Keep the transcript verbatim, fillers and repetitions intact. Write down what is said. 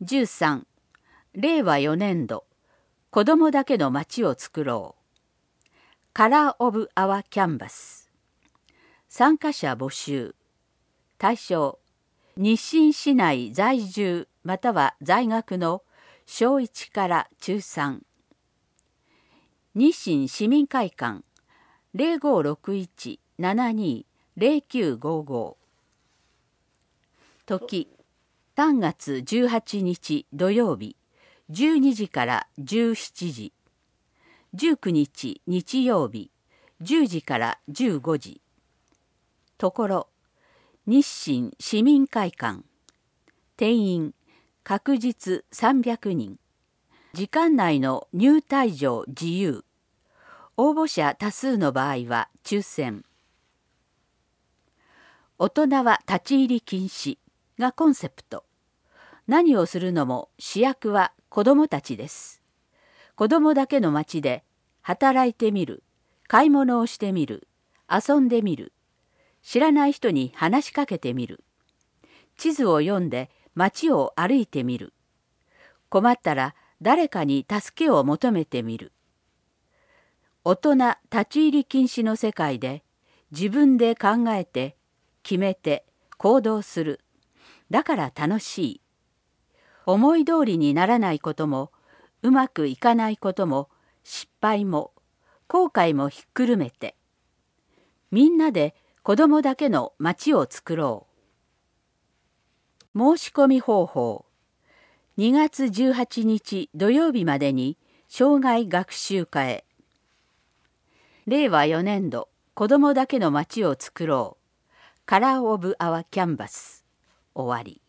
じゅうさん、れいわよねんど、子どもだけの街を作ろう。カラー・オブ・アワ・キャンバス。参加者募集。対象、日清市内在住または在学の小いちから中さん。日清市民会館 ゼロごろくいち ななに ゼロきゅうごご。時、さんがつじゅうはちにち土曜日じゅうにじからじゅうしちじ。じゅうくにち日曜日じゅうじからじゅうごじ。ところ、日清市民会館。定員、確実さんびゃくにん。時間内の入退場自由。応募者多数の場合は抽選。大人は立ち入り禁止がコンセプト。何をするのも主役は子どもたちです。子どもだけの街で働いてみる、買い物をしてみる、遊んでみる、知らない人に話しかけてみる、地図を読んで街を歩いてみる、困ったら誰かに助けを求めてみる。大人立ち入り禁止の世界で自分で考えて決めて行動する。だから楽しい。思い通りにならないこともうまくいかないことも失敗も後悔もひっくるめてみんなで子どもだけの街を作ろう。申し込み方法。にがつじゅうはちにち土曜日までに生涯学習課へ。れいわよねんど子どもだけの街を作ろう。カラー・オブ・アワ・キャンバス。終わり。